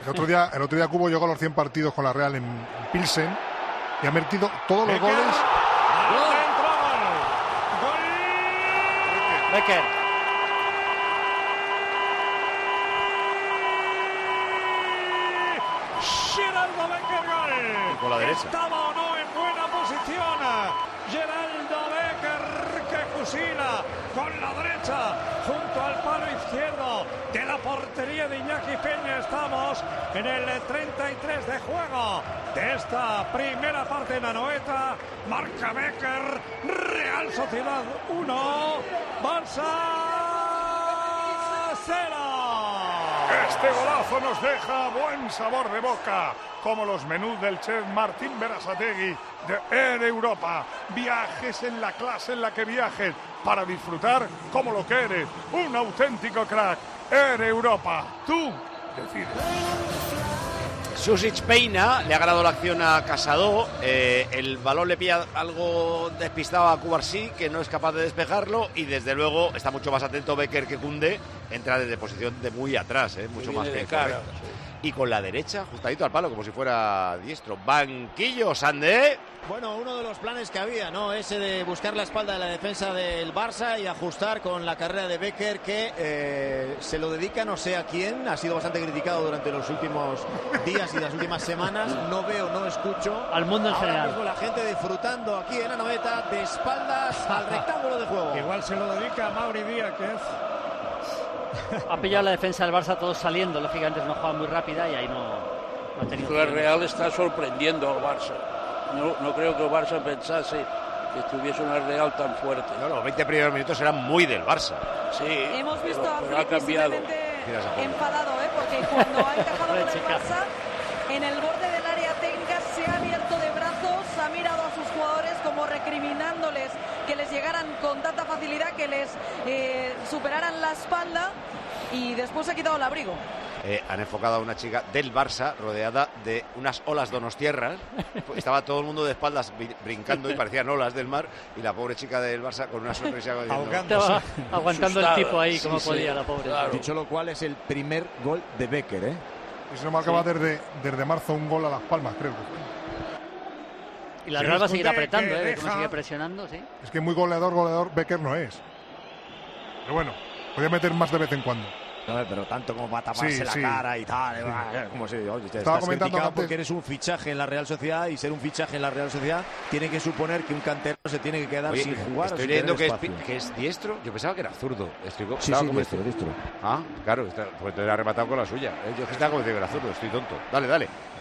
El otro día Cubo llegó a los 100 partidos con la Real en Pilsen y ha metido todos los goles. Becker. Geraldo Becker, gol. Y con la derecha. Estaba o no en buena posición. Geraldo Becker que fusila con la derecha junto al palo izquierdo de la portería de Iñaki Peña. Estamos en el 33 de juego de esta primera parte en Anoeta. Marca Becker, Real Sociedad 1, Barça 0. Este golazo nos deja buen sabor de boca, como los menús del chef Martín Berasategui de Air Europa. Viajes en la clase en la que viajes para disfrutar como lo que eres, un auténtico crack. Air Europa, tú decides. Susic peina, le ha ganado la acción a Casado, el balón le pilla algo despistado a Cubarsí, que no es capaz de despejarlo, y desde luego está mucho más atento Becker que Koundé, entra desde posición de muy atrás, mucho más que cara. Y con la derecha, justadito al palo, como si fuera diestro. Banquillo, Sandé. Bueno, uno de los planes que había, ¿no? Ese de buscar la espalda de la defensa del Barça y ajustar con la carrera de Becker, que se lo dedica no sé a quién. Ha sido bastante criticado durante los últimos días y las últimas semanas. No veo, no escucho. Al mundo en general. Ahora mismo la gente disfrutando aquí en Anoeta de espaldas al rectángulo de juego. Igual se lo dedica a Mauri Díaz. Ha pillado la defensa del Barça, todos saliendo. Lógicamente es una jugada muy rápida y ahí no ha tenido. La Real está sorprendiendo al Barça. No creo que el Barça pensase que estuviese una Real tan fuerte. No, los 20 primeros minutos eran muy del Barça. Sí, hemos visto a pero ha cambiado. Enfadado, porque cuando ha encajado con el Barça, en el borde del área técnica se ha abierto de brazos, ha mirado a sus jugadores como recriminándoles que les llegaran con tanta facilidad, que les superaran la espalda, y después se ha quitado el abrigo. Han enfocado a una chica del Barça rodeada de unas olas donostiarras. Estaba todo el mundo de espaldas brincando y parecían olas del mar, y la pobre chica del Barça con una sonrisa Estaba aguantando el tipo ahí como Sí, podía, sí, la pobre. claro. Dicho lo cual, es el primer gol de Becker, Y se nos marcaba desde marzo un gol a Las Palmas, creo. Y la Real va a seguir apretando, como sigue presionando, sí. Es que muy goleador Becker no es. Pero bueno, podía meter más de vez en cuando. No, pero tanto como para taparse la cara y tal. Como si, oye, te Estaba estás comentando criticado antes porque eres un fichaje en la Real Sociedad, y ser un fichaje en la Real Sociedad tiene que suponer que un canterano se tiene que quedar sin jugar. Estoy leyendo que es diestro. Yo pensaba que era zurdo. Sí, diestro. Ah, claro, pues te ha rematado con la suya. Yo estaba convencido que era zurdo, estoy tonto. Dale.